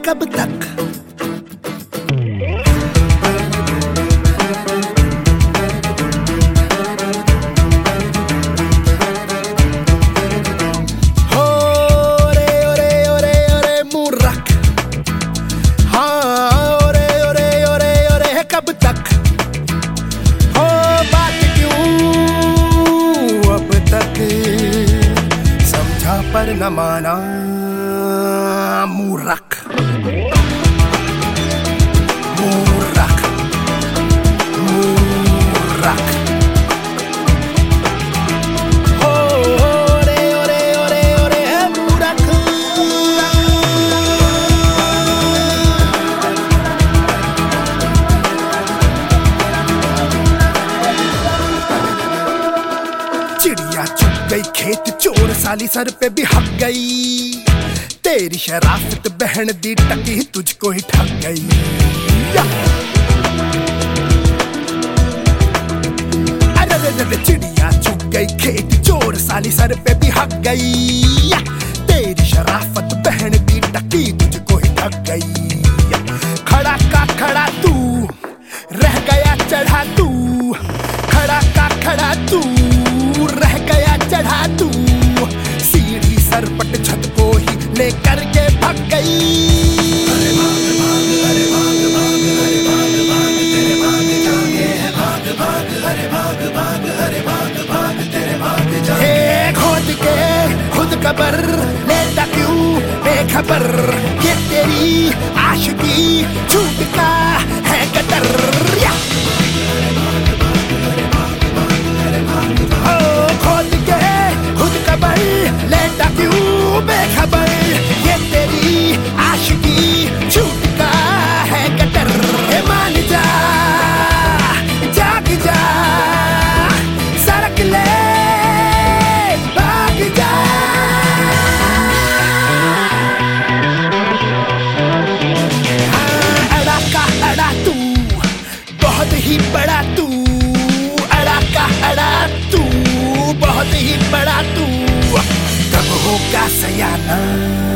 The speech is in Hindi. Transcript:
कब तक। हो रे ओरे ओरे ओरे मुंह रख, हाँ ओरे ओरे ओरे ओरे कब तक। हो बात क्यों अब तक समझा पर न माना, मुंह रख मुंह रख मुंह रख। हो ओरे ओरे ओरे ओरे मुंह रख। चिड़िया चुग गई खेत चोर साली सर पे भी हक गई, तेरी शराफत बहन दी टकी तुझको ही ठग गई। अरे चिड़िया चुग गई खेत चोर साली सर पे भी हक गई, तेरी शराफत बहन दी टकी तुझको ही ठग गई। खड़ा का खड़ा तू रह गया चढ़ा तू, खड़ा का खड़ा तू रह गया चढ़ा तू, सीढ़ी सरपट छत को ही लेकर के भाग गई। अरे भाग भाग अरे भाग भाग अरे भाग भाग तेरे भाग जागे हैं भाग भाग, अरे भाग भाग अरे भाग भाग तेरे भाग जागे। खोद के खुद कबर लेता क्यों बेखबर, ये तेरी आशिकी झूठ का है कतर। खोद के खुद कबर लेता क्यों बेखबर, ये तेरी आशिकी झूठ का है कतर। मान जा जाग जा सरक ले भाग जा। अड़ा का अड़ा तू बहुत ही बड़ा तू, अड़ा का अड़ा तू बहुत ही बड़ा तू, कब होगा सयाना।